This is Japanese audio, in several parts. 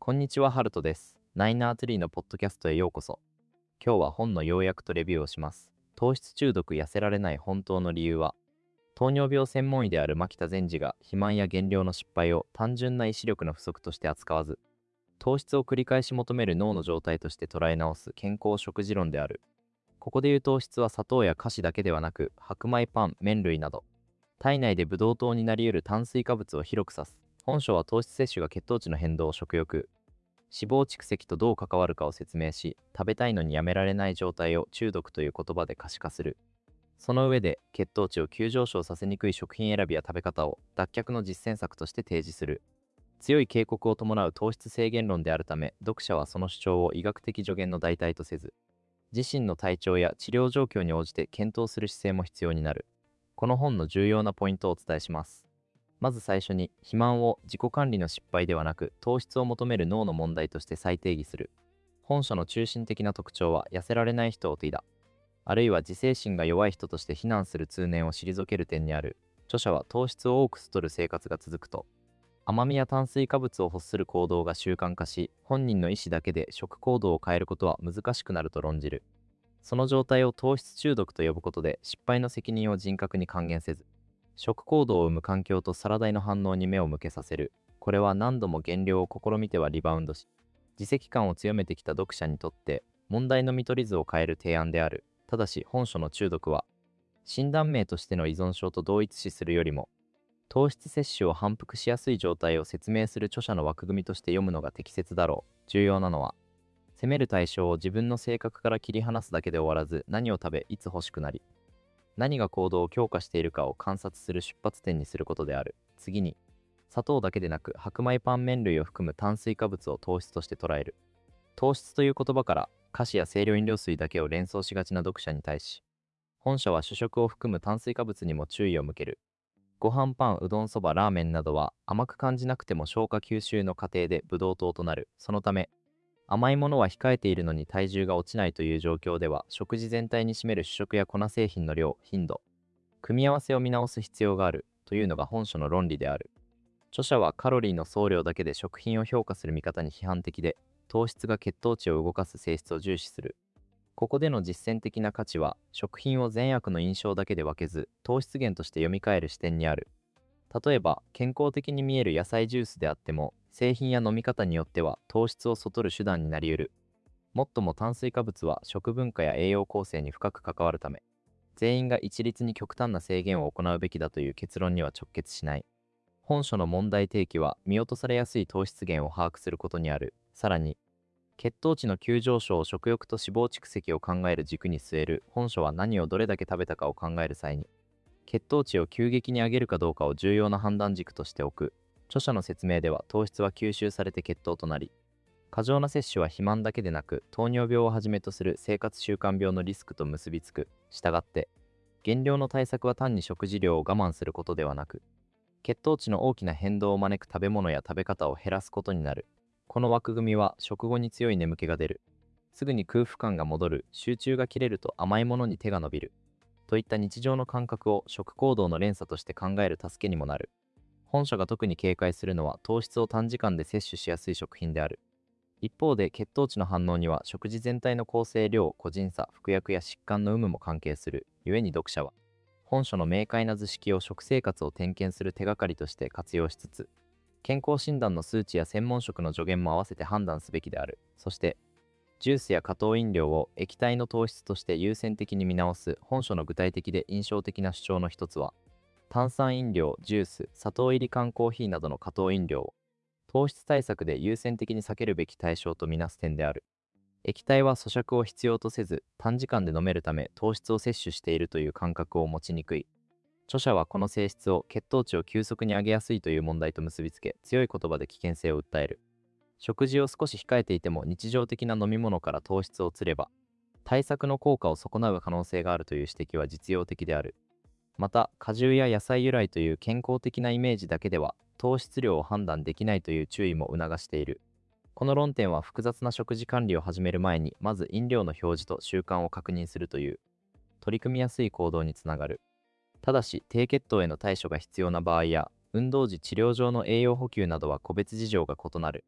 こんにちは、ハルトです。ナイナーツリーのポッドキャストへようこそ。今日は本の要約とレビューをします。糖質中毒痩せられない本当の理由は、糖尿病専門医である牧田善治が肥満や減量の失敗を単純な意志力の不足として扱わず、糖質を繰り返し求める脳の状態として捉え直す健康食事論である。ここでいう糖質は砂糖や菓子だけではなく、白米パン、麺類など、体内でブドウ糖になり得る炭水化物を広く指す。本書は糖質摂取が血糖値の変動、食欲、脂肪蓄積とどう関わるかを説明し、食べたいのにやめられない状態を中毒という言葉で可視化する。その上で、血糖値を急上昇させにくい食品選びや食べ方を脱却の実践策として提示する。強い警告を伴う糖質制限論であるため、読者はその主張を医学的助言の代替とせず、自身の体調や治療状況に応じて検討する姿勢も必要になる。この本の重要なポイントをお伝えします。まず最初に、肥満を自己管理の失敗ではなく糖質を求める脳の問題として再定義する。本書の中心的な特徴は、痩せられない人を手だ、あるいは自制心が弱い人として非難する通念を退ける点にある。著者は糖質を多く摂る生活が続くと、甘みや炭水化物を欲する行動が習慣化し、本人の意思だけで食行動を変えることは難しくなると論じる。その状態を糖質中毒と呼ぶことで、失敗の責任を人格に還元せず、食行動を生む環境とサラダイの反応に目を向けさせる。これは何度も減量を試みてはリバウンドし、自責感を強めてきた読者にとって問題の見取り図を変える提案である。ただし、本書の中毒は診断名としての依存症と同一視するよりも、糖質摂取を反復しやすい状態を説明する著者の枠組みとして読むのが適切だろう。重要なのは、責める対象を自分の性格から切り離すだけで終わらず、何を食べ、いつ欲しくなり、何が行動を強化しているかを観察する出発点にすることである。次に、砂糖だけでなく白米パン、麺類を含む炭水化物を糖質として捉える。糖質という言葉から菓子や清涼飲料水だけを連想しがちな読者に対し、本書は主食を含む炭水化物にも注意を向ける。ご飯、パン、うどん、そば、ラーメンなどは甘く感じなくても消化吸収の過程でブドウ糖となる。そのため、甘いものは控えているのに体重が落ちないという状況では、食事全体に占める主食や粉製品の量、頻度、組み合わせを見直す必要があるというのが本書の論理である。著者はカロリーの総量だけで食品を評価する見方に批判的で、糖質が血糖値を動かす性質を重視する。ここでの実践的な価値は、食品を善悪の印象だけで分けず、糖質源として読み替える視点にある。例えば、健康的に見える野菜ジュースであっても、製品や飲み方によっては糖質を摂る手段になり得る。もっとも炭水化物は食文化や栄養構成に深く関わるため、全員が一律に極端な制限を行うべきだという結論には直結しない。本書の問題提起は、見落とされやすい糖質源を把握することにある。さらに、血糖値の急上昇を食欲と脂肪蓄積を考える軸に据える。本書は何をどれだけ食べたかを考える際に、血糖値を急激に上げるかどうかを重要な判断軸としておく。著者の説明では、糖質は吸収されて血糖となり、過剰な摂取は肥満だけでなく糖尿病をはじめとする生活習慣病のリスクと結びつく。したがって、減量の対策は単に食事量を我慢することではなく、血糖値の大きな変動を招く食べ物や食べ方を減らすことになる。この枠組みは、食後に強い眠気が出る、すぐに空腹感が戻る、集中が切れると甘いものに手が伸びる、といった日常の感覚を食行動の連鎖として考える助けにもなる。本書が特に警戒するのは、糖質を短時間で摂取しやすい食品である。一方で、血糖値の反応には食事全体の構成量、個人差、服薬や疾患の有無も関係する。故に読者は、本書の明快な図式を食生活を点検する手がかりとして活用しつつ、健康診断の数値や専門職の助言も合わせて判断すべきである。そして、ジュースや加糖飲料を液体の糖質として優先的に見直す。本書の具体的で印象的な主張の一つは、炭酸飲料、ジュース、砂糖入り缶コーヒーなどの加糖飲料を糖質対策で優先的に避けるべき対象とみなす点である。液体は咀嚼を必要とせず、短時間で飲めるため糖質を摂取しているという感覚を持ちにくい。著者はこの性質を血糖値を急速に上げやすいという問題と結びつけ、強い言葉で危険性を訴える。食事を少し控えていても日常的な飲み物から糖質を釣れば、対策の効果を損なう可能性があるという指摘は実用的である。また、果汁や野菜由来という健康的なイメージだけでは糖質量を判断できないという注意も促している。この論点は、複雑な食事管理を始める前にまず飲料の表示と習慣を確認するという取り組みやすい行動につながる。ただし、低血糖への対処が必要な場合や運動時治療上の栄養補給などは個別事情が異なる。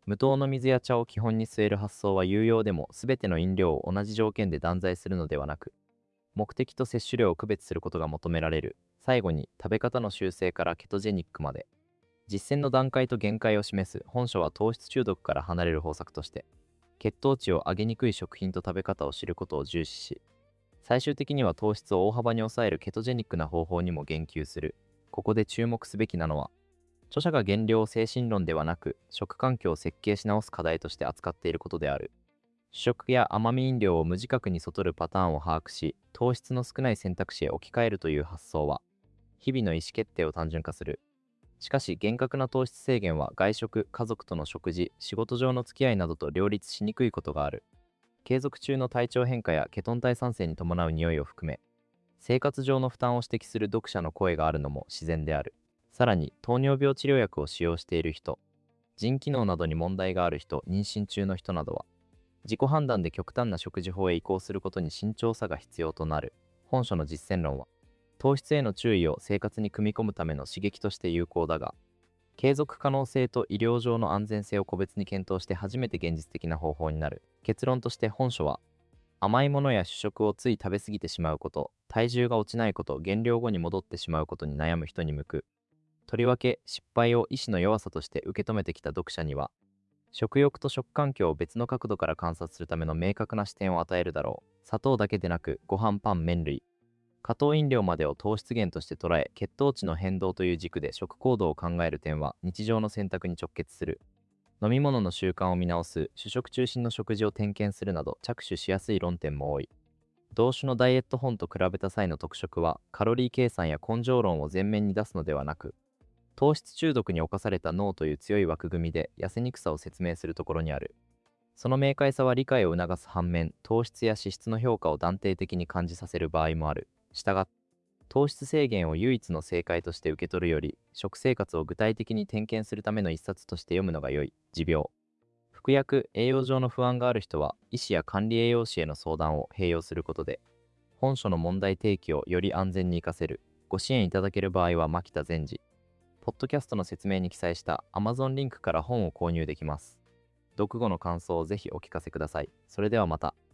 無糖の水や茶を基本に据える発想は有用でも、全ての飲料を同じ条件で断罪するのではなく、目的と摂取量を区別することが求められる。最後に、食べ方の修正からケトジェニックまで、実践の段階と限界を示す。本書は糖質中毒から離れる方策として、血糖値を上げにくい食品と食べ方を知ることを重視し、最終的には糖質を大幅に抑えるケトジェニックな方法にも言及する。ここで注目すべきなのは、著者が減量を精神論ではなく、食環境を設計し直す課題として扱っていることである。主食や甘み飲料を無自覚にそるパターンを把握し、糖質の少ない選択肢へ置き換えるという発想は、日々の意思決定を単純化する。しかし、厳格な糖質制限は外食、家族との食事、仕事上の付き合いなどと両立しにくいことがある。継続中の体調変化やケトン体産生に伴う匂いを含め、生活上の負担を指摘する読者の声があるのも自然である。さらに、糖尿病治療薬を使用している人、腎機能などに問題がある人、妊娠中の人などは、自己判断で極端な食事法へ移行することに慎重さが必要となる。本書の実践論は、糖質への注意を生活に組み込むための刺激として有効だが、継続可能性と医療上の安全性を個別に検討して初めて現実的な方法になる。結論として本書は、甘いものや主食をつい食べ過ぎてしまうこと、体重が落ちないこと、減量後に戻ってしまうことに悩む人に向く。とりわけ失敗を意志の弱さとして受け止めてきた読者には、食欲と食環境を別の角度から観察するための明確な視点を与えるだろう。砂糖だけでなく、ご飯、パン、麺類、加糖飲料までを糖質源として捉え、血糖値の変動という軸で食行動を考える点は日常の選択に直結する。飲み物の習慣を見直す、主食中心の食事を点検するなど着手しやすい論点も多い。同種のダイエット本と比べた際の特色は、カロリー計算や根性論を前面に出すのではなく、糖質中毒に侵された脳という強い枠組みで痩せにくさを説明するところにある。その明快さは理解を促す反面、糖質や脂質の評価を断定的に感じさせる場合もある。したがって、糖質制限を唯一の正解として受け取るより、食生活を具体的に点検するための一冊として読むのが良い。持病、服薬、栄養上の不安がある人は、医師や管理栄養士への相談を併用することで、本書の問題提起をより安全に活かせる。ご支援いただける場合は、牧田善治。ポッドキャストの説明に記載した Amazon リンクから本を購入できます。読後の感想をぜひお聞かせください。それではまた。